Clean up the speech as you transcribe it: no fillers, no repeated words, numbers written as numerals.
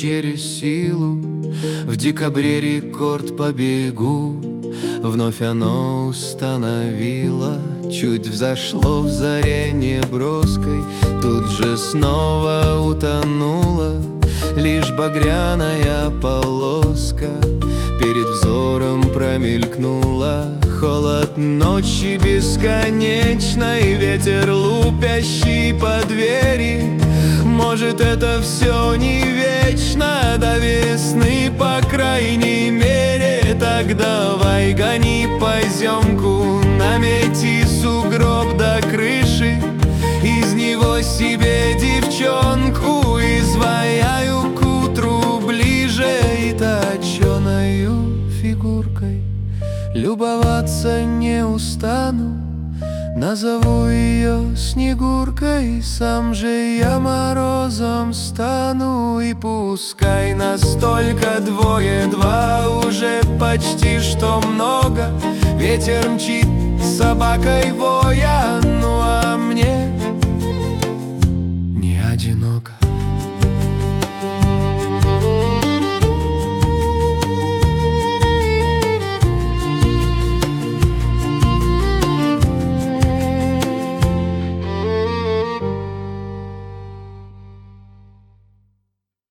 через силу. В декабре рекорд по бегу вновь оно установило. Чуть взошло в заре неброской, тут же снова утонуло. Лишь багряная полоска перед взором промелькнула. Холод ночи бесконечной, ветер лупящий по двери. Может, это все не вечно, до весны, по крайней мере. Так давай гони поземку, намети сугроб до крыши. Из него себе девчонку изваяю к утру ближе. И точеною фигуркой любоваться не устану. Назову ее Снегуркой, сам же я морозом стану. И пускай настолько двое-два уже почти что много. Ветер мчит собакой воя, ну а мне не одиноко.